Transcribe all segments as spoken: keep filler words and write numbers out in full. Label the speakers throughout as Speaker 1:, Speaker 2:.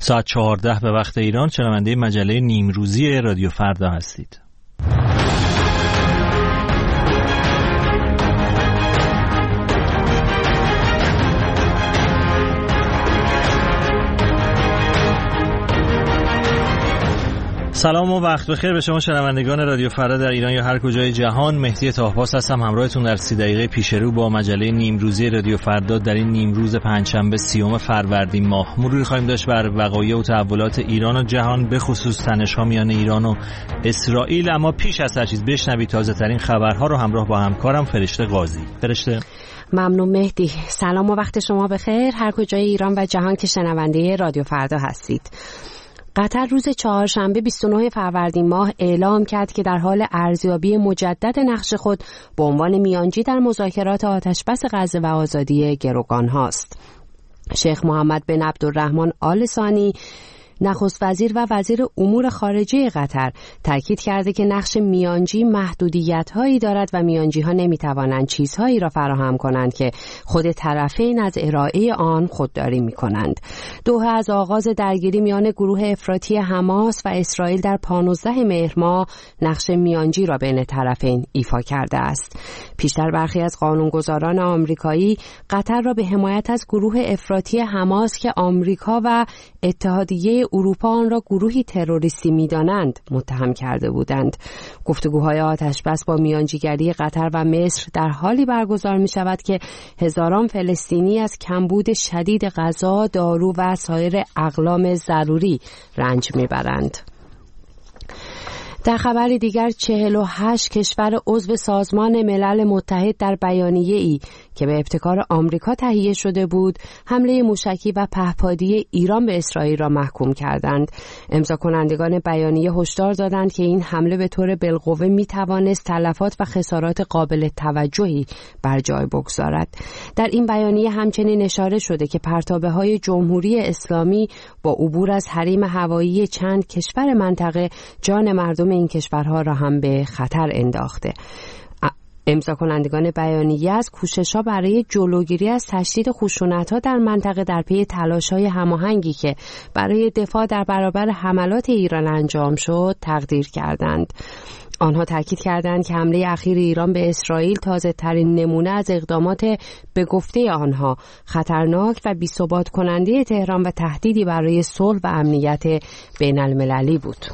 Speaker 1: ساعت چهارده به وقت ایران شنونده مجله نیمروزی رادیو فردا هستید. سلام و وقت بخیر به شما شنوندگان رادیو فردا در ایران یا هر کجای جهان. مهدی طاهپاس هستم همراهتون در سی دقیقه پیش رو با مجله نیمروزی رادیو فردا در این نیمروز پنجشنبه سیوم فروردین ماه. مروری خواهیم داشت بر وقایع و تحولات ایران و جهان، به خصوص تنش‌ها میان ایران و اسرائیل. اما پیش از هر چیز بشنوید تازه ترین خبرها رو همراه با همکارم فرشته قاضی. فرشته.
Speaker 2: ممنون مهدی. سلام و وقت شما بخیر هر کجای ایران و جهان که شنونده رادیو فردا هستید. قطر روز چهارشنبه بیست و نه فروردین ماه اعلام کرد که در حال ارزیابی مجدد نقش خود به عنوان میانجی در مذاکرات آتشبس غزه و آزادی گروگان هاست. شیخ محمد بن عبدالرحمن آل ثانی نخست وزیر و وزیر امور خارجه قطر تاکید کرده که نقش میانجی محدودیت‌هایی دارد و میانجی‌ها نمی‌توانند چیزهایی را فراهم کنند که خود طرفین از ارائه آن خودداری می‌کنند. دوحه از آغاز درگیری میان گروه افراطی حماس و اسرائیل در پانزده مهر ماه نقش میانجی را بین طرفین ایفا کرده است. پیشتر برخی از قانونگذاران آمریکایی قطر را به حمایت از گروه افراطی حماس که آمریکا و اتحادیه اروپا آن را گروهی تروریستی می‌دانند متهم کرده بودند. گفتگوهای آتشبس با میانجیگری قطر و مصر در حالی برگزار می‌شود که هزاران فلسطینی از کمبود شدید غذا، دارو و سایر اقلام ضروری رنج می‌برند. در خبر دیگر چهل و هشت کشور عضو سازمان ملل متحد در بیانیه‌ای که به ابتکار آمریکا تهیه شده بود حمله موشکی و پهپادی ایران به اسرائیل را محکوم کردند. امضا کنندگان بیانیه هشدار دادند که این حمله به طور بالقوه می‌توانست تلفات و خسارات قابل توجهی بر جای بگذارد. در این بیانیه همچنین اشاره شده که پرتابه‌های جمهوری اسلامی با عبور از حریم هوایی چند کشور منطقه جان مردم این کشورها را هم به خطر انداخته. امضا کنندگان بیانیه از کوشش‌ها برای جلوگیری از تشدید خشونت‌ها در منطقه در پی تلاش‌های هماهنگی که برای دفاع در برابر حملات ایران انجام شد تقدیر کردند. آنها تاکید کردند که حمله اخیر ایران به اسرائیل تازه ترین نمونه از اقدامات به گفته آنها خطرناک و بی‌ثبات کننده تهران و تهدیدی برای صلح و امنیت بین المللی بود.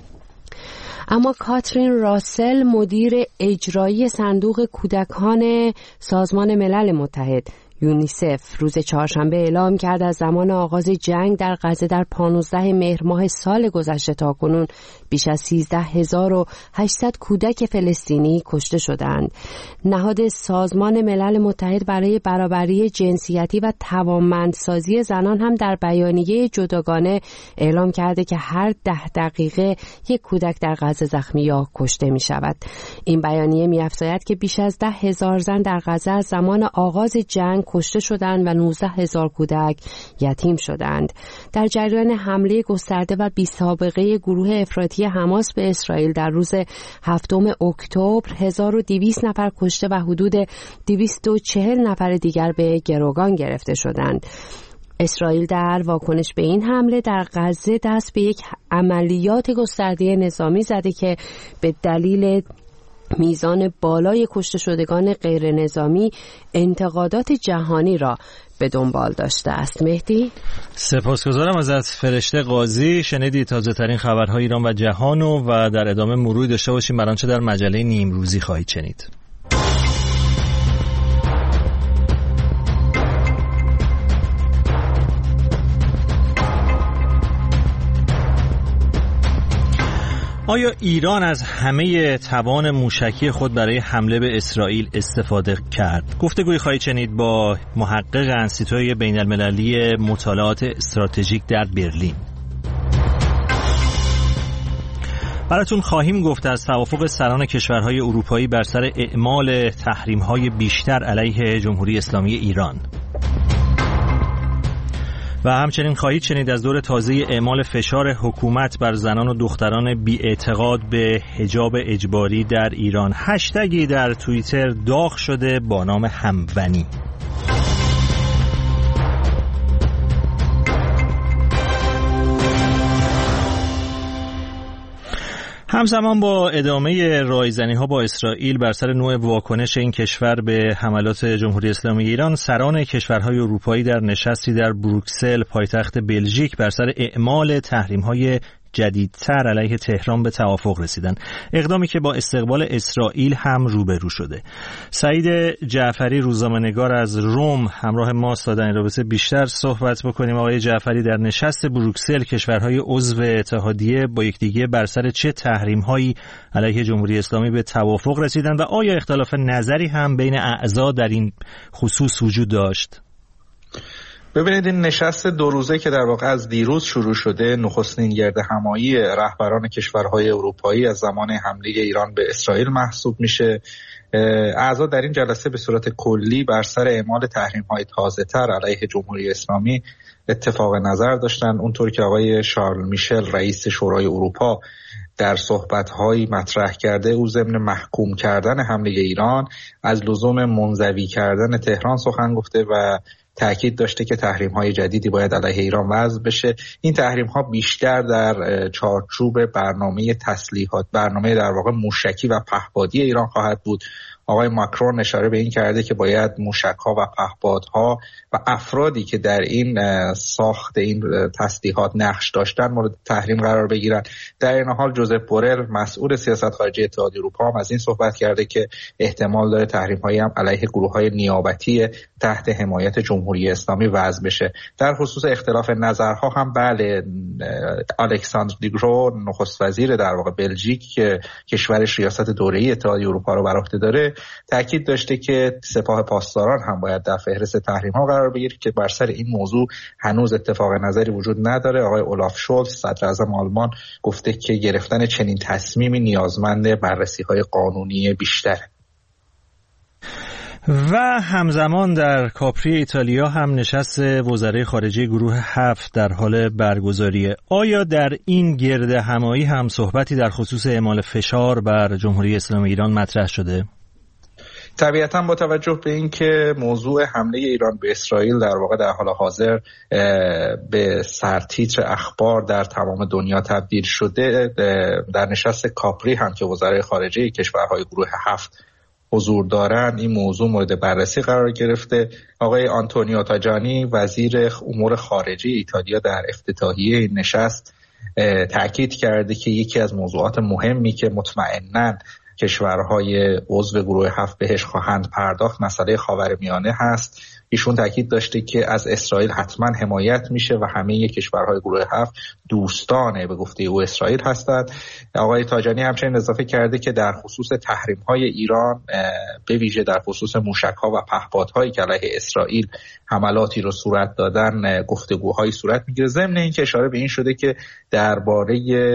Speaker 2: اما کاترین راسل مدیر اجرایی صندوق کودکان سازمان ملل متحد یونیسف روز چهارشنبه اعلام کرد از زمان آغاز جنگ در غزه در پانزده مهر ماه سال گذشته تا کنون بیش از سیزده هزار و هشتصد کودک فلسطینی کشته شدند. نهاد سازمان ملل متحد برای برابری جنسیتی و توانمندسازی زنان هم در بیانیه جداگانه اعلام کرده که هر ده دقیقه یک کودک در غزه زخمی یا کشته می شود. این بیانیه می افزاید که بیش از ده هزار زن در غزه از زمان آغاز جنگ کشته شدند و نوزده هزار کودک یتیم شدند. در جریان حمله گسترده و بی سابقه گروه افراطی حماس به اسرائیل در روز هفتم اکتبر هزار و دویست نفر کشته و حدود دویست و چهل نفر دیگر به گروگان گرفته شدند. اسرائیل در واکنش به این حمله در غزه دست به یک عملیات گسترده نظامی زده که به دلیل میزان بالای کشته شدگان غیر نظامی انتقادات جهانی را به دنبال داشته است. مهدی
Speaker 1: سپاسگزارم از فرشته قاضی. شنیدید تازه ترین خبرهای ایران و جهان و در ادامه مروری داشته باشیم بر آنچه در مجله نیمروزی خواهید شنید. آیا ایران از همه توان موشکی خود برای حمله به اسرائیل استفاده کرد؟ گفتگوی خواهید شنید با محقق انستیتوی بین المللی مطالعات استراتژیک در برلین. براتون خواهیم گفت از توافق سران کشورهای اروپایی بر سر اعمال تحریم‌های بیشتر علیه جمهوری اسلامی ایران. و همچنین خواهید شنید از دور تازه اعمال فشار حکومت بر زنان و دختران بی‌اعتقاد به حجاب اجباری در ایران. هشتگی در توییتر داغ شده با نام همونی. همزمان با ادامه رایزنی‌ها با اسرائیل بر سر نوع واکنش این کشور به حملات جمهوری اسلامی ایران، سران کشورهای اروپایی در نشستی در بروکسل پایتخت بلژیک بر سر اعمال تحریم‌های جدیدتر علیه تهران به توافق رسیدن، اقدامی که با استقبال اسرائیل هم روبرو شده. سعید جعفری روزنامه‌نگار از روم همراه ماست تا در این رابطه بیشتر صحبت بکنیم. آقای جعفری، در نشست بروکسل کشورهای عضو اتحادیه با یکدیگه بر سر چه تحریم‌هایی علیه جمهوری اسلامی به توافق رسیدن و آیا اختلاف نظری هم بین اعضا در این خصوص وجود داشت؟
Speaker 3: ببینید، این نشست دو روزه که در واقع از دیروز شروع شده، نخستین گرد همایی رهبران کشورهای اروپایی از زمان حمله ایران به اسرائیل محسوب میشه. اعضا در این جلسه به صورت کلی بر سر اعمال تحریم‌های تازه‌تر علیه جمهوری اسلامی اتفاق نظر داشتن. اونطور که آقای شارل میشل رئیس شورای اروپا در صحبت‌هایی مطرح کرده، او ضمن محکوم کردن حمله ایران از لزوم منزوی کردن تهران سخن گفته و تأکید داشته که تحریم‌های جدیدی باید علیه ایران وضع بشه. این تحریم‌ها بیشتر در چارچوب برنامه تسلیحات، برنامه در واقع موشکی و پهپادی ایران خواهد بود. آقای ماکرون اشاره به این کرده که باید موشک‌ها و پهپادها و افرادی که در این ساخت این تسلیحات نقش داشتن مورد تحریم قرار بگیرن. در این حال جوزف بورل مسئول سیاست خارجی اتحادیه اروپا هم از این صحبت کرده که احتمال داره تحریم‌هایی هم علیه گروه‌های نیابتی تحت حمایت جمهوری اسلامی وضع بشه. در خصوص اختلاف نظرها هم بله، الکساندر دیگرو نخست وزیر در واقع بلژیک که کشورش ریاست دوره‌ای اتحادیه اروپا رو بر عهده داره، تأکید داشته که سپاه پاسداران هم باید در فهرست تحریم‌ها قرار بگیره که بر سر این موضوع هنوز اتفاق نظری وجود نداره. آقای اولاف شولز صدر اعظم آلمان گفته که گرفتن چنین تصمیمی نیازمند بررسی‌های قانونی بیشتره.
Speaker 1: و همزمان در کاپری ایتالیا هم نشست وزرای خارجه گروه هفت در حال برگزاریه. آیا در این گرد همایی هم صحبتی در خصوص اعمال فشار بر جمهوری اسلامی ایران مطرح شده؟
Speaker 3: طبیعتاً با توجه به این که موضوع حمله ایران به اسرائیل در واقع در حال حاضر به سرتیتر اخبار در تمام دنیا تبدیل شده، در نشست کاپری هم که وزرای خارجه کشورهای گروه هفت حضور دارند این موضوع مورد بررسی قرار گرفته. آقای آنتونیو تاجانی وزیر امور خارجه ایتالیا در افتتاحیه این نشست تأکید کرده که یکی از موضوعات مهمی که مطمئناً کشورهای عضو گروه هفت بهش خواهند پرداخت مسئله خاورمیانه هست. ایشون تاکید داشته که از اسرائیل حتما حمایت میشه و همه کشورهای گروه هفت دوستانه به گفته او اسرائیل هستند. آقای تاجانی همچنین اضافه کرده که در خصوص تحریم‌های ایران به ویژه در خصوص موشک‌ها و پهپادهایی که علیه اسرائیل حملاتی رو صورت دادن گفتگوهایی صورت میگیره. ضمن این که اشاره به این شده که درباره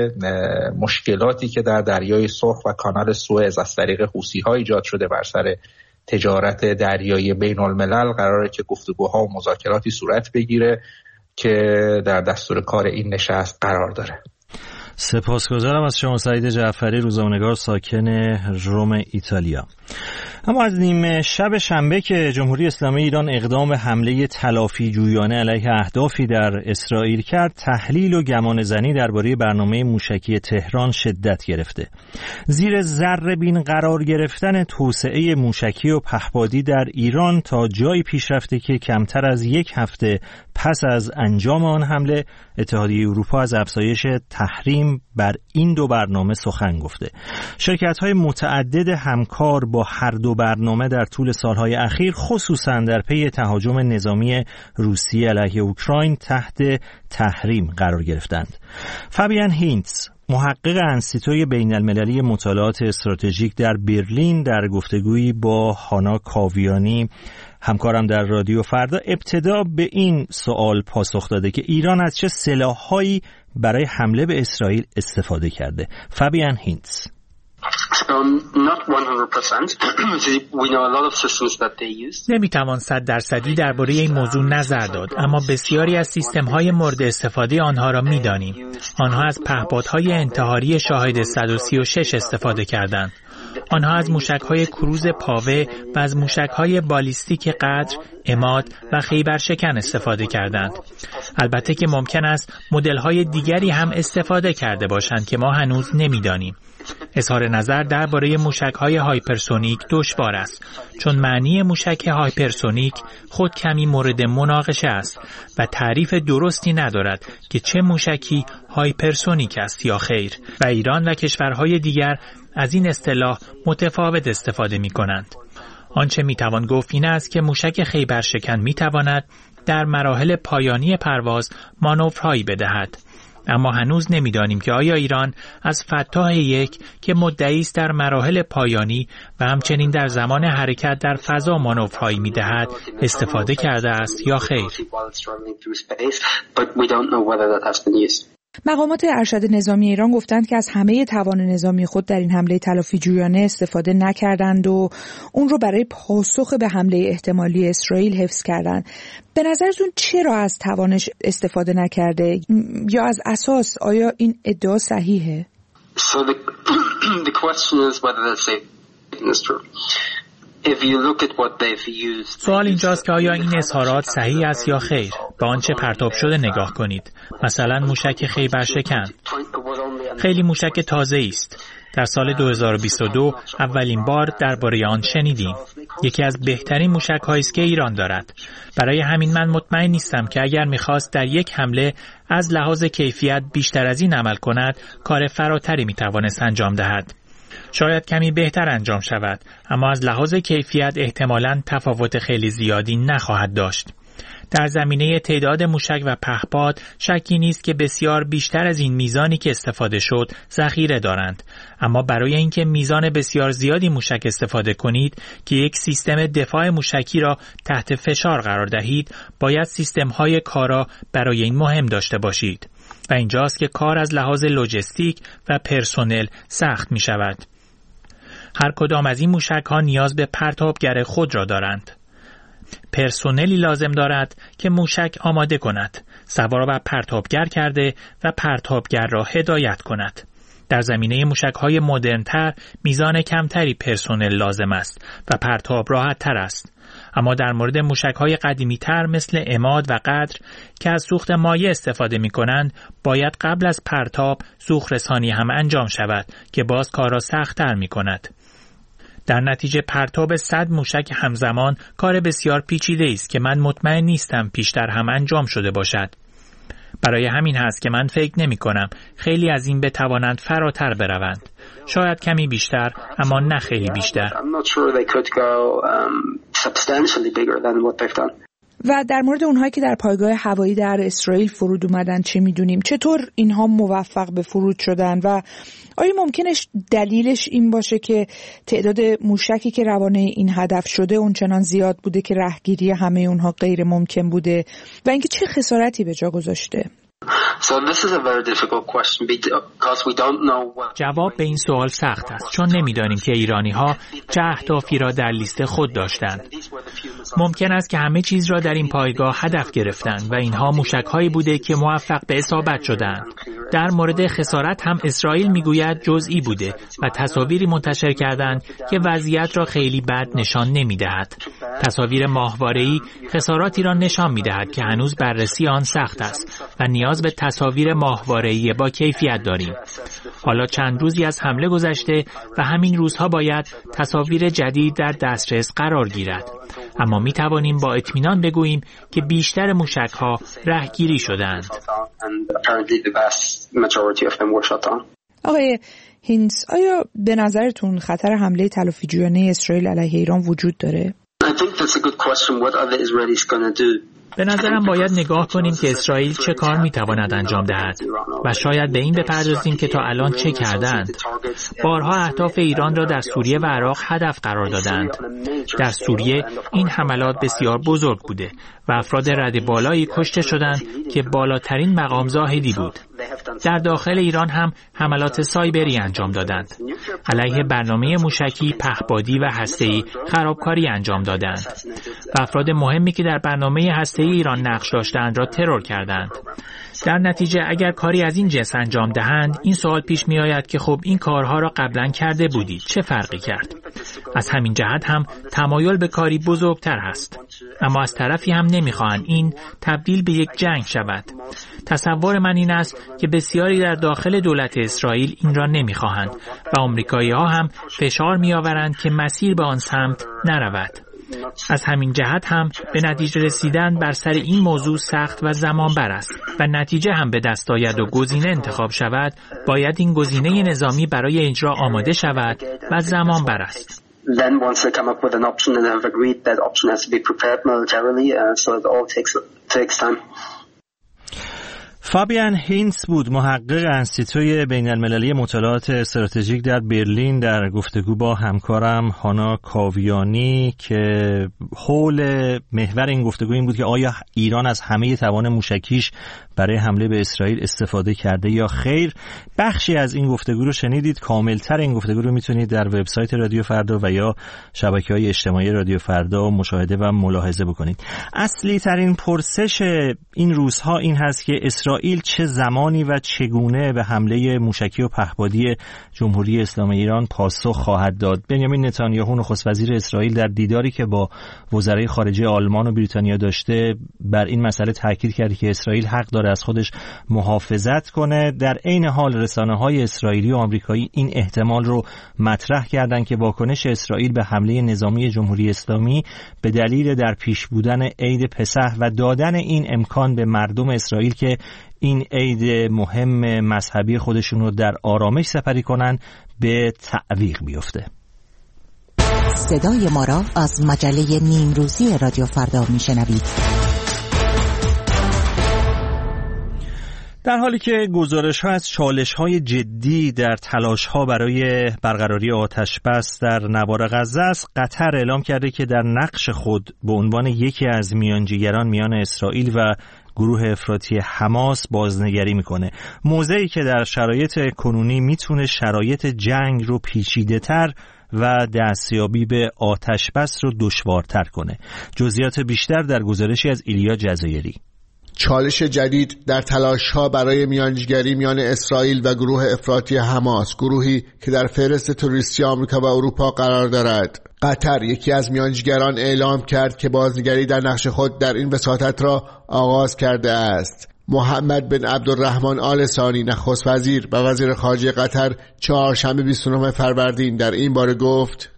Speaker 3: مشکلاتی که در دریای سرخ و کانال سوئز از طریق حوثی‌ها ایجاد شده بر سر تجارت دریایی بین الملل قراره که گفتگوها و مذاکراتی صورت بگیره که در دستور کار این نشست قرار داره.
Speaker 1: سپاسگزارم از شما سعید جعفری، روزنامه‌نگار ساکن روم ایتالیا. اما از نیمه شب شنبه که جمهوری اسلامی ایران اقدام به حمله تلافی جویانه علیه اهدافی در اسرائیل کرد، تحلیل و گمانه‌زنی درباره برنامه موشکی تهران شدت گرفته. زیر ذره‌بین قرار گرفتن توسعه موشکی و پهپادی در ایران تا جایی پیش رفته که کمتر از یک هفته پس از انجام آن حمله، اتحادیه اروپا از افزایش تحریم بر این دو برنامه سخن گفته. شرکت‌های متعدد همکار با هر دو برنامه در طول سالهای اخیر، خصوصاً در پی تهاجم نظامی روسیه علیه اوکراین، تحت تحریم قرار گرفتند. فابیان هینتز، محقق انستیتوی بین المللی مطالعات استراتژیک در برلین، در گفتگویی با هانا کاویانی همکارم در رادیو فردا ابتدا به این سوال پاسخ داده که ایران از چه سلاح‌هایی برای حمله به اسرائیل استفاده کرده. فابیان هینتز:
Speaker 4: نمیتوان صد درصدی درباره این موضوع نظر داد، اما بسیاری از سیستم‌های مورد استفاده آنها را می‌دانیم. آنها از پهپادهای انتحاری شاهد صد و سی و شش استفاده کردند. آنها از موشک‌های کروز پاوه و از موشک‌های بالیستیک قدر عماد و خیبرشکن استفاده کردند. البته که ممکن است مدل‌های دیگری هم استفاده کرده باشند که ما هنوز نمی‌دانیم. اظهار نظر درباره موشک‌های هایپرسونیک دشوار است، چون معنی موشک هایپرسونیک خود کمی مورد مناقشه است و تعریف درستی ندارد که چه موشکی هایپرسونیک است یا خیر، و ایران و کشورهای دیگر از این اصطلاح متفاوت استفاده می‌کنند. آنچه می‌توان گفت این است که موشک خیبرشکن می‌تواند در مراحل پایانی پرواز مانورهایی بدهد. اما هنوز نمی‌دانیم که آیا ایران از فتاح یک که مدعی است در مراحل پایانی و همچنین در زمان حرکت در فضا مانورهایی می‌دهد استفاده کرده است یا خیر.
Speaker 5: مقامات ارشد نظامی ایران گفتند که از همه توان نظامی خود در این حمله تلافی‌جویانه استفاده نکردند و اون رو برای پاسخ به حمله احتمالی اسرائیل حفظ کردند. به نظرتون چرا از توانش استفاده نکرده یا از اساس آیا این ادعا صحیحه؟
Speaker 6: So the, the question is whether the statement is true.
Speaker 4: سوال اینجاست که آیا این اظهارات صحیح است یا خیر. با آنچه پرتاب شده نگاه کنید. مثلا موشک خیبرشکن خیلی موشک تازه است. در سال دو هزار و بیست و دو اولین بار درباره آن شنیدیم. یکی از بهترین موشک‌هایی است که ایران دارد. برای همین من مطمئن نیستم که اگر می‌خواست در یک حمله از لحاظ کیفیت بیشتر از این عمل کند، کار فراتری می‌توانست انجام دهد. شاید کمی بهتر انجام شود، اما از لحاظ کیفیت احتمالاً تفاوت خیلی زیادی نخواهد داشت. در زمینه تعداد موشک و پهپاد شکی نیست که بسیار بیشتر از این میزانی که استفاده شد ذخیره دارند، اما برای اینکه میزان بسیار زیادی موشک استفاده کنید که یک سیستم دفاع موشکی را تحت فشار قرار دهید، باید سیستم‌های کارا برای این مهم داشته باشید و اینجاست که کار از لحاظ لوجستیک و پرسنل سخت می شود. هر کدام از این موشک ها نیاز به پرتابگر خود را دارند. پرسنلی لازم دارد که موشک آماده کند، سوار و پرتابگر کرده و پرتابگر را هدایت کند. در زمینه موشک‌های مدرن‌تر میزان کمتری پرسنل لازم است و پرتاب راحت تر است. اما در مورد موشک‌های قدیمی‌تر مثل عماد و قدر که از سوخت مایع استفاده می‌کنند، باید قبل از پرتاب سوخت رسانی هم انجام شود که باز کار را سخت‌تر می‌کند. در نتیجه پرتاب صد موشک همزمان کار بسیار پیچیده است که من مطمئن نیستم پیشتر هم انجام شده باشد. برای همین هست که من فکر نمی کنم خیلی از این بتوانند فراتر بروند. شاید کمی بیشتر، اما نه خیلی بیشتر.
Speaker 5: و در مورد اونهایی که در پایگاه هوایی در اسرائیل فرود اومدن چه میدونیم؟ چطور اینها موفق به فرود شدن و آیا ممکنه دلیلش این باشه که تعداد موشکی که روانه این هدف شده اونچنان زیاد بوده که رهگیری همه اونها غیر ممکن بوده و اینکه چه خسارتی به جا گذاشته؟
Speaker 4: جواب به این سوال سخت است، چون نمیدانیم که ایرانی‌ها چه اهدافی را در لیست خود داشتند. ممکن است که همه چیز را در این پایگاه هدف گرفتند و اینها موشک‌هایی بوده که موفق به اصابت شدند. در مورد خسارت هم اسرائیل میگوید جزئی بوده و تصاویری منتشر کردند که وضعیت را خیلی بد نشان نمیدهد. تصاویر ماهواره‌ای خساراتی را نشان میدهد که هنوز بررسی آن سخت است و نیاز به تصاویر ماهواره‌ای با کیفیت داریم. حالا چند روزی از حمله گذشته و همین روزها باید تصاویر جدید در دسترس قرار گیرد. اما می توانیم با اطمینان بگوییم که بیشتر موشک‌ها رهگیری شدند.
Speaker 5: آقای هینز، آیا به نظرتون خطر حمله تلافی‌جویانه اسرائیل علیه ایران وجود داره؟
Speaker 4: به نظرم باید نگاه کنیم که اسرائیل چه کار میتواند انجام دهد و شاید به این بپردازیم که تا الان چه کردند. بارها اهداف ایران را در سوریه و عراق هدف قرار دادند. در سوریه این حملات بسیار بزرگ بوده و افراد رده بالایی کشته شدند که بالاترین مقام زاهدی بود. در داخل ایران هم حملات سایبری انجام دادند. علیه برنامه موشکی، پهپادی و هسته‌ای خرابکاری انجام دادند و افراد مهمی که در برنامه هسته‌ای ایران نقش داشتند را ترور کردند. در نتیجه اگر کاری از این جنس انجام دهند، این سوال پیش می آید که خب این کارها را قبلا کرده بودید، چه فرقی کرد؟ از همین جهت هم تمایل به کاری بزرگتر هست. اما از طرفی هم نمیخواهند این تبدیل به یک جنگ شود. تصور من این است که بسیاری در داخل دولت اسرائیل این را نمیخواهند و آمریکایی ها هم فشار می آورند که مسیر به آن سمت نرود. از همین جهت هم به نتیجه رسیدن بر سر این موضوع سخت و زمان بر است و نتیجه هم به دست آید و گزینه انتخاب شود، باید این گزینه نظامی برای اجرا آماده شود و زمان بر است.
Speaker 6: Then once they come up with an option and have agreed that option has to be prepared militarily, uh, so it all takes takes time.
Speaker 1: فابیان هینتس بود، محقق انستیتوی بین المللی مطالعات استراتژیک در برلین، در گفتگو با همکارم هانا کاویانی که حول محور این گفتگو این بود که آیا ایران از همه توان موشکیش برای حمله به اسرائیل استفاده کرده یا خیر. بخشی از این گفتگو رو شنیدید، کاملتر این گفتگو رو میتونید در وبسایت رادیو فردا و یا شبکه‌های اجتماعی رادیو فردا مشاهده و ملاحظه بکنید. اصلی ترین پرسش این روزها این هست که اسرائیل چه زمانی و چگونه به حمله موشکی و پهپادی جمهوری اسلامی ایران پاسخ خواهد داد. بنیامین نتانیاهو نخست وزیر اسرائیل در دیداری که با وزرای خارجه آلمان و بریتانیا داشته بر این مسئله تاکید کرد که اسرائیل حق داره از خودش محافظت کنه. در عین حال رسانه‌های اسرائیلی و آمریکایی این احتمال رو مطرح کردند که واکنش اسرائیل به حمله نظامی جمهوری اسلامی به دلیل در پیش بودن عید پسح و دادن این امکان به مردم اسرائیل که این عید مهم مذهبی خودشون رو در آرامش سپری کنن به تعویق بیفته.
Speaker 7: صدای ما را از مجله نیمروزی رادیو فردا میشنوید.
Speaker 1: در حالی که گزارش‌ها از چالش‌های جدی در تلاش‌ها برای برقراری آتش‌بس در نوار غزه است، قطر اعلام کرده که در نقش خود به عنوان یکی از میانجیگران میان اسرائیل و گروه افراطی حماس بازنگری میکنه. موضعی که در شرایط کنونی میتونه شرایط جنگ رو پیچیده‌تر و دستیابی به آتش‌بس رو دشوارتر کنه. جزئیات بیشتر در گزارشی از ایلیا جزایری.
Speaker 8: چالش جدید در تلاش‌ها برای میانجیگری میان اسرائیل و گروه افراطی حماس، گروهی که در فهرست تروریستی آمریکا و اروپا قرار دارد. قطر یکی از میانجیگران اعلام کرد که بازنگری در نقش خود در این وساطت را آغاز کرده است. محمد بن عبدالرحمن آل ثانی نخست وزیر و وزیر خارجه قطر چهارشنبه بیست و نهم فروردین در این باره گفت: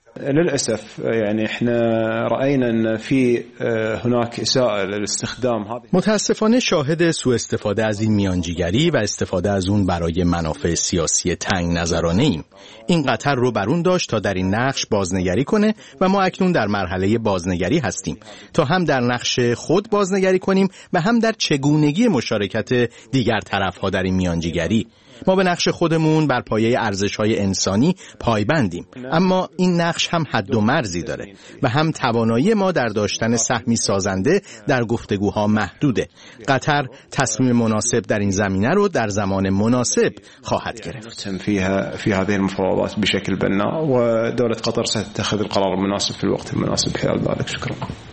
Speaker 9: للأسف يعني احنا رأينا ان في هناك اساءة للاستخدام هذه.
Speaker 10: متاسفانه شاهد سوء استفاده از این میانجیگری و استفاده از اون برای منافع سیاسی تنگ نظرانه ایم. این قطر رو بر اون داشت تا در این نقش بازنگری کنه و ما اکنون در مرحله بازنگری هستیم تا هم در نقش خود بازنگری کنیم و هم در چگونگی مشارکت دیگر طرف‌ها در این میانجیگری. ما به نقش خودمون بر پایه ارزش‌های انسانی پایبندیم، اما این نقش هم حد و مرزی داره و هم توانایی ما در داشتن سهمی سازنده در گفتگوها محدوده. قطر تصمیم مناسب در این زمینه رو در زمان مناسب خواهد گرفت.
Speaker 9: فيها في هذه المفاوضات بشكل بناء ودولة قطر ستتخذ القرار المناسب في الوقت المناسب خلال ذلك. شكرا.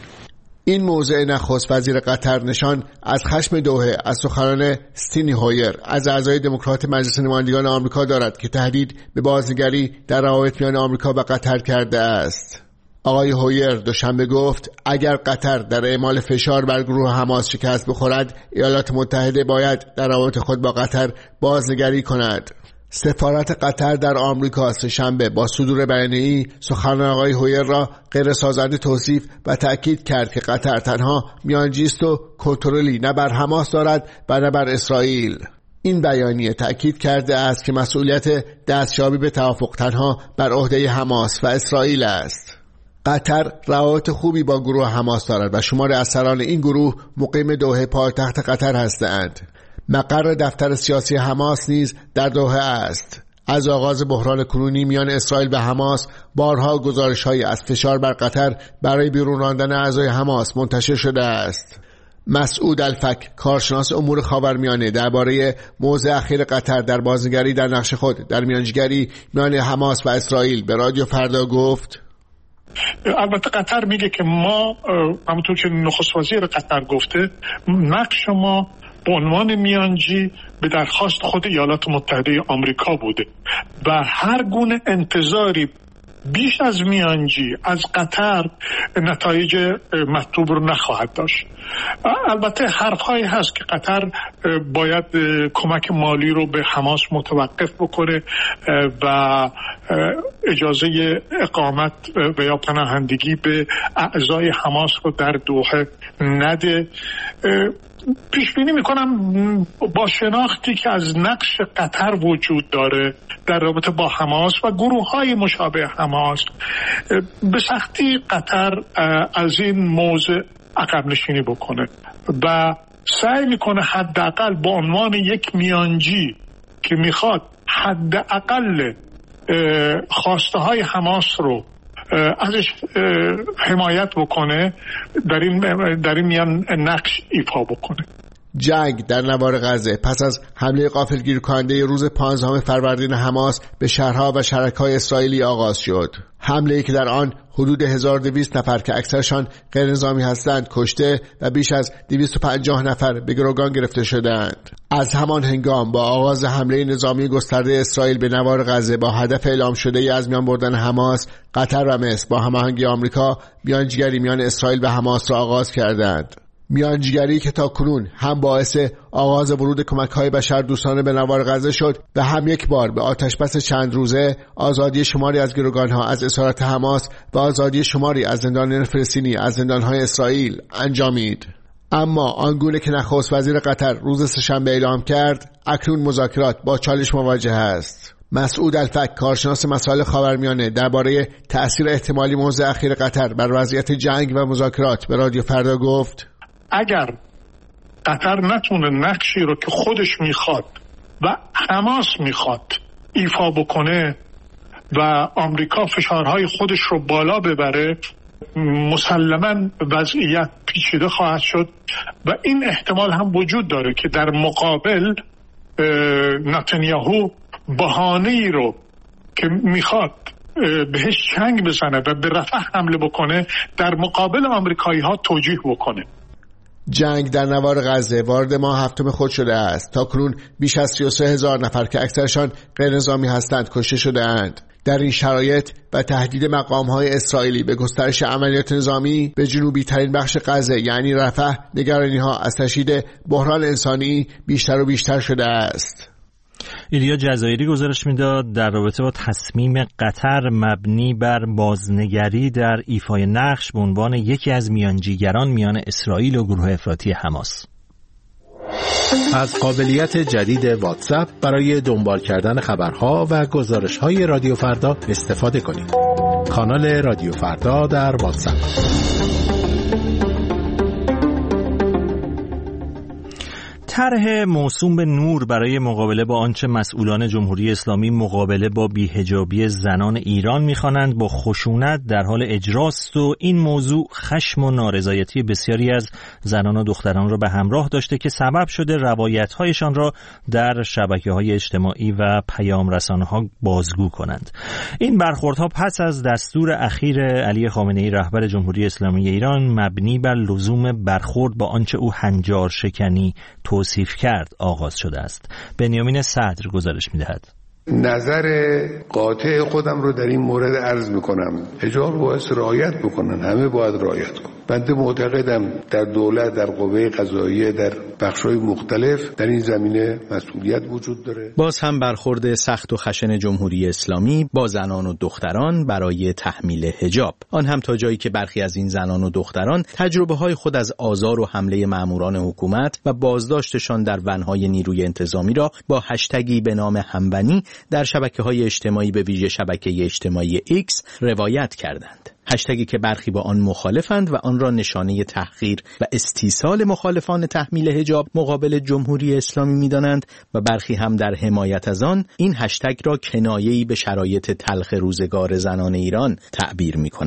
Speaker 8: این موضع نخست وزیر قطر نشان از خشم دوحه از سخنان استینی هویر از اعضای دموکرات مجلس نمایندگان آمریکا دارد که تهدید به بازنگری در روابط میان آمریکا و قطر کرده است. آقای هویر دوشنبه گفت اگر قطر در اعمال فشار بر گروه حماس شکست بخورد، ایالات متحده باید در روابط خود با قطر بازنگری کند. سفارت قطر در آمریکا سه‌شنبه با صدور بیانیه‌ای سخنان آقای هویر را غیر سازنده توصیف و تأکید کرد که قطر تنها میانجیست و کنترلی نه بر حماس دارد و نه بر اسرائیل. این بیانیه تأکید کرده است که مسئولیت دستیابی به توافق تنها بر عهده حماس و اسرائیل است. قطر روابط خوبی با گروه حماس دارد و شمار افسران این گروه مقیم دوحه پایتخت قطر هستند. مقر دفتر سیاسی حماس نیز در دوحه است. از آغاز بحران کنونی میان اسرائیل و حماس بارها گزارش‌هایی از فشار بر قطر برای بیرون راندن اعضای حماس منتشر شده است. مسعود الفک، کارشناس امور خاورمیانه، درباره موضع اخیر قطر در بازنگری در نقش خود در میانجیگری میان حماس و اسرائیل به رادیو فردا گفت:
Speaker 11: البته قطر میگه که ما همونطور که نخست وزیر قطر گفته، نقش ما به عنوان میانجی به درخواست خود ایالات متحده آمریکا بوده و هر گونه انتظاری بیش از میانجی از قطر نتایج مطلوب رو نخواهد داشت. البته حرفهایی هست که قطر باید کمک مالی رو به حماس متوقف بکنه و اجازه اقامت و یا پناهندگی به اعضای حماس رو در دوحه نده. پیش بینی میکنم با شناختی که از نقش قطر وجود داره در رابطه با حماس و گروه های مشابه حماس، به سختی قطر از این موضوع عقب نشینی بکنه و سعی میکنه حداقل به عنوان یک میانجی که میخواد حداقل خواسته های حماس رو ازش حمایت بکنه در این در این میان نقش ایفا بکنه.
Speaker 8: جنگ در نوار غزه پس از حمله غافلگیر کننده روز پانزدهم فروردین حماس به شهرها و شهرک‌های اسرائیلی آغاز شد. حمله‌ای که در آن حدود هزار و دویست نفر که اکثرشان غیر نظامی هستند کشته و بیش از دویست و پنجاه نفر به گروگان گرفته شدند. از همان هنگام با آغاز حمله نظامی گسترده اسرائیل به نوار غزه با هدف اعلام شده از میان بردن حماس، قطر و مصر با هماهنگی آمریکا میانجیگری میان اسرائیل و حماس را آغاز کردند. میانجیگری که تا کنون هم باعث آغاز ورود کمک‌های بشردوستانه به نوار غزه شد و هم یک بار به آتشبس چند روزه، آزادی شماری از گروگان‌ها از اسارت حماس و آزادی شماری از زندانیان فلسطینی از زندان‌های اسرائیل انجامید. اما آنگونه که نخست وزیر قطر روز سه‌شنبه اعلام کرد، اکنون مذاکرات با چالش مواجه است. مسعود الفک، کارشناس مسائل خاورمیانه، درباره تأثیر احتمالی موضع اخیر قطر بر وضعیت جنگ و مذاکرات به رادیو فردا گفت:
Speaker 11: اگر قطر نتونه نقشی رو که خودش میخواد و حماس میخواد ایفا بکنه و آمریکا فشارهای خودش رو بالا ببره، مسلماً وضعیت پیچیده خواهد شد و این احتمال هم وجود داره که در مقابل نتانیاهو بهانه‌ای رو که میخواد بهش چنگ بزنه و به رفح حمله بکنه در مقابل آمریکایی ها توجیه بکنه.
Speaker 8: جنگ در نوار غزه وارد ماه هفتم خود شده است. تا کنون بیش از سی و سه هزار نفر که اکثرشان غیر نظامی هستند کشته شده اند. در این شرایط و تهدید مقام‌های اسرائیلی به گسترش عملیات نظامی به جنوبی ترین بخش غزه یعنی رفح، نگرانی‌ها از تشدید بحران انسانی بیشتر و بیشتر شده است.
Speaker 1: ایلیا جزایری گزارش میداد در رابطه با تصمیم قطر مبنی بر بازنگری در ایفای نقش به عنوان یکی از میانجیگران میان اسرائیل و گروه افراطی حماس.
Speaker 10: از قابلیت جدید واتساپ برای دنبال کردن خبرها و گزارش‌های رادیو فردا استفاده کنید. کانال رادیو فردا در واتساپ.
Speaker 1: طرح موسوم به نور برای مقابله با آنچه مسئولان جمهوری اسلامی مقابله با بی‌حجابی زنان ایران می‌خوانند با خشونت در حال اجراست و این موضوع خشم و نارضایتی بسیاری از زنان و دختران را به همراه داشته که سبب شده روایت‌هایشان را در شبکه‌های اجتماعی و پیام رسانه‌ها بازگو کنند. این برخوردها پس از دستور اخیر علی خامنه‌ای رهبر جمهوری اسلامی ایران مبنی بر لزوم برخورد با آنچه او هنجار شکنی توصیف کرد آغاز شده است. بنیامین صدر گزارش می‌دهد.
Speaker 12: نظر قاطع خودم رو در این مورد عرض میکنم. حجاب باید رعایت بکنن، همه باید رعایت کنن. بنده معتقدم در دولت، در قوه قضاییه، در بخش‌های مختلف در این زمینه مسئولیت وجود داره.
Speaker 10: باز هم برخورد سخت و خشن جمهوری اسلامی با زنان و دختران برای تحمیل حجاب، آن هم تا جایی که برخی از این زنان و دختران تجربه‌های خود از آزار و حمله ماموران حکومت و بازداشتشان در ون‌های نیروی انتظامی را با هشتگی به نام همبنی در شبکه‌های اجتماعی به ویژه شبکه اجتماعی ایکس روایت کردند. هشتگی که برخی با آن مخالفند و آن را نشانه تحقیر و استیصال مخالفان تحمیل حجاب مقابل جمهوری اسلامی می‌دانند و برخی هم در حمایت از آن این هشتگ را کنایه‌ای به شرایط تلخ روزگار زنان ایران تعبیر می‌کنند.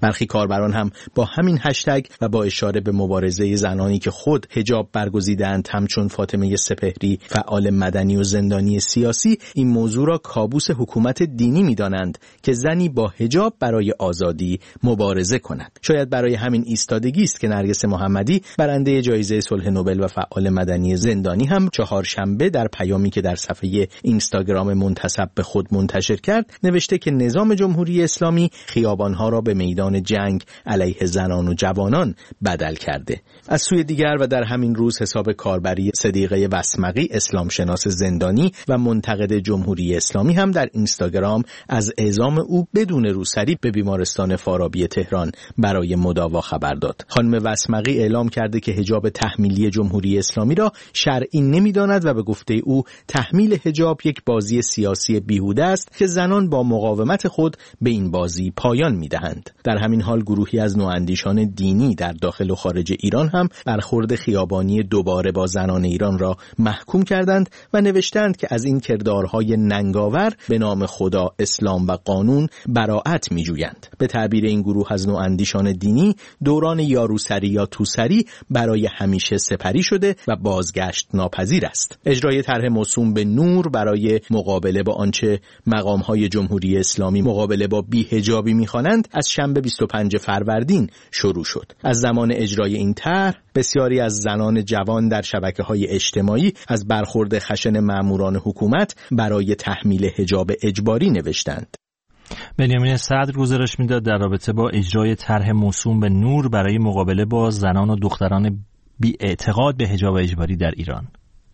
Speaker 10: برخی کاربران هم با همین هشتگ و با اشاره به مبارزه زنانی که خود حجاب برگزیدند همچون فاطمه سپهری فعال مدنی و زندانی سیاسی این موضوع را کابوس حکومت دینی می‌دانند که زنی با حجاب برای آزادی مبارزه کند. شاید برای همین ایستادگی است که نرگس محمدی برنده جایزه صلح نوبل و فعال مدنی زندانی هم چهارشنبه در پیامی که در صفحه اینستاگرام منتسب به خود منتشر کرد نوشته که نظام جمهوری اسلامی خیابانها را به میدان جنگ علیه زنان و جوانان بدل کرده. از سوی دیگر و در همین روز حساب کاربری صدیقه وسمقی اسلام شناس زندانی و منتقد جمهوری اسلامی هم در اینستاگرام از اعزام او بدون روسری به بیمارستان فارابی تهران برای مداوا خبر داد. خانم وسمقی اعلام کرده که حجاب تحمیلی جمهوری اسلامی را شرعی نمی‌داند و به گفته او تحمیل حجاب یک بازی سیاسی بیهوده است که زنان با مقاومت خود به این بازی پایان می‌دهند. در همین حال گروهی از نواندیشان دینی در داخل و خارج ایران هم برخورد خیابانی دوباره با زنان ایران را محکوم کردند و نوشتند که از این کردارهای ننگاور به نام خدا، اسلام و قانون براءت می‌جویند. به تعبیر این گروه از نواندیشان دینی دوران یاروسری یا توسری برای همیشه سپری شده و بازگشت ناپذیر است. اجرای طرح موسوم به نور برای مقابله با آنچه مقام‌های جمهوری اسلامی مقابله با بی‌حجابی می‌خوانند از شنبه بیست و پنجم فروردین شروع شد. از زمان اجرای این طرح بسیاری از زنان جوان در شبکه‌های اجتماعی از برخورد خشن ماموران حکومت برای تحمیل حجاب اجباری نوشتند.
Speaker 1: بنیامین صدر گزارش میداد در رابطه با اجرای طرح موسوم به نور برای مقابله با زنان و دختران بی اعتقاد به حجاب اجباری در ایران.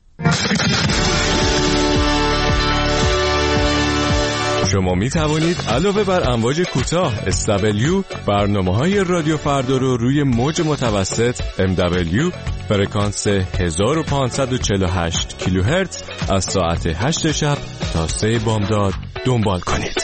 Speaker 13: شما می توانید علاوه بر امواج کوتاه اس دبلیو برنامه‌های رادیو فردا رو روی موج متوسط ام دبلیو فرکانس هزار و پانصد و چهل و هشت کیلوهرتز از ساعت هشت شب تا سه بامداد دنبال کنید.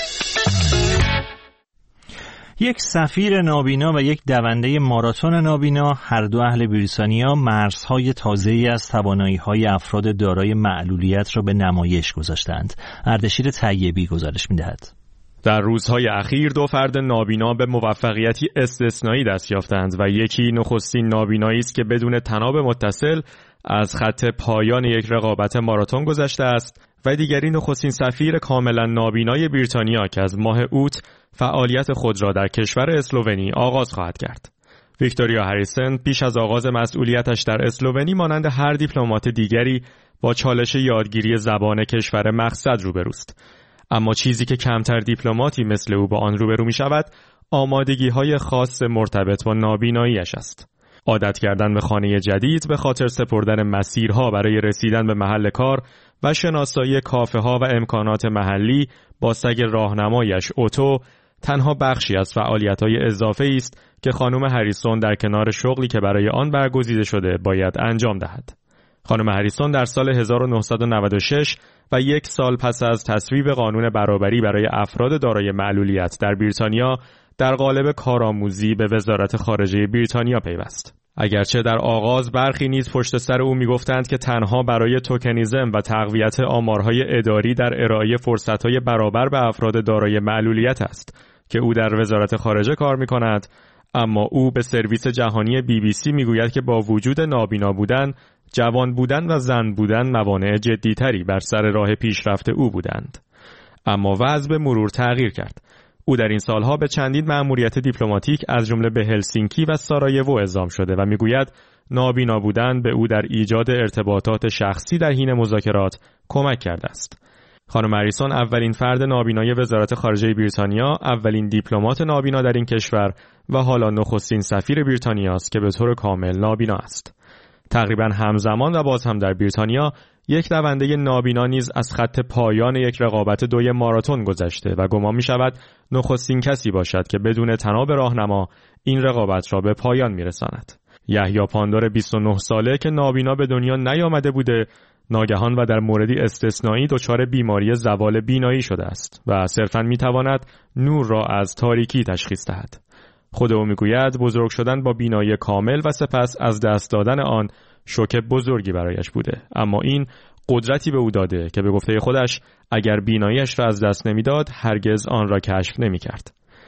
Speaker 1: یک سفیر نابینا و یک دونده ماراتون نابینا، هر دو اهل بریتانیا، مرزهای تازه‌ای از توانایی‌های افراد دارای معلولیت را به نمایش گذاشتند. اردشیر طیبی گزارش می‌دهد.
Speaker 14: در روزهای اخیر دو فرد نابینا به موفقیتی استثنایی دست یافتند و یکی نخستین نابینایی است که بدون تناب متصل از خط پایان یک رقابت ماراتون گذشته است و دیگری نخستین سفیر کاملا نابینای بریتانیا که از ماه اوت فعالیت خود را در کشور اسلوونی آغاز خواهد کرد. ویکتوریا هریسن پیش از آغاز مسئولیتش در اسلوونی مانند هر دیپلمات دیگری با چالش یادگیری زبان کشور مقصد روبروست. اما چیزی که کمتر دیپلماتی مثل او با آن روبرو می شود، آمادگی‌های خاص مرتبط با نابیناییش است. عادت کردن به خانه جدید به خاطر سپردن مسیرها برای رسیدن به محل کار و شناسایی کافه‌ها و امکانات محلی با سگ راهنمایش اوتو تنها بخشی از فعالیت‌های اضافه‌ای است که خانم هریسون در کنار شغلی که برای آن برگزیده شده باید انجام دهد. خانم هریسون در سال هزار و نهصد و نود و شش و یک سال پس از تصویب قانون برابری برای افراد دارای معلولیت در بریتانیا در قالب کارآموزی به وزارت خارجه بریتانیا پیوست. اگرچه در آغاز برخی نیز پشت سر او میگفتند که تنها برای توکنیزم و تقویت آمارهای اداری در ارائه فرصتهای برابر به افراد دارای معلولیت است که او در وزارت خارجه کار میکند، اما او به سرویس جهانی بی بی سی میگوید که با وجود نابینا بودن، جوان بودن و زن بودن موانع جدیتری بر سر راه پیشرفت او بودند. اما وضع به مرور تغییر کرد. او در این سالها به چندین مأموریت دیپلماتیک از جمله به هلسینکی و سارایوو اعزام شده و میگوید نابینا بودن به او در ایجاد ارتباطات شخصی در حین مذاکرات کمک کرده است. خانم هریسون اولین فرد نابینای وزارت خارجه بریتانیا، اولین دیپلمات نابینا در این کشور و حالا نخستین سفیر بریتانیا است که به طور کامل نابینا است. تقریبا همزمان و باز هم در بریتانیا یک دونده نابینا نیز از خط پایان یک رقابت دوی ماراتون گذشته و گمان می شود نخستین کسی باشد که بدون تناب راهنما این رقابت را به پایان می رساند. یحیی پاندور بیست و نه ساله که نابینا به دنیا نیامده بوده، ناگهان و در موردی استثنایی دچار بیماری زوال بینایی شده است و صرفاً می تواند نور را از تاریکی تشخیص دهد. خود او می گوید بزرگ شدن با بینایی کامل و سپس از دست دادن آن شوک بزرگی برایش بوده، اما این قدرتی به او داده که به گفته خودش اگر بیناییش را از دست نمیداد هرگز آن را کشف نمی‌کرد.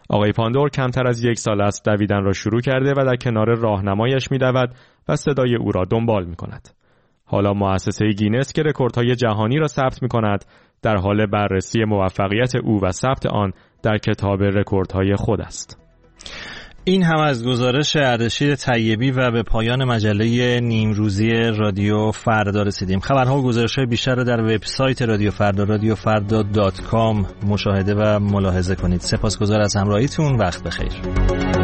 Speaker 14: آقای پاندور کمتر از یک سال است دویدن را شروع کرده و در کنار راهنمایش می‌دود و صدای او را دنبال می‌کند. حالا مؤسسه گینس که رکوردهای جهانی را ثبت می‌کند در حال بررسی موفقیت او و ثبت آن در کتاب رکوردهای خود است.
Speaker 1: این هم از گزارش اردشیر طیبی و به پایان مجله نیمروزی رادیو فردا رسیدیم. خبرها و گزارش‌های بیشتر را در وبسایت رادیو فردا رادیو فردا دات کام مشاهده و ملاحظه کنید. سپاسگزار از همراهیتون. وقت بخیر.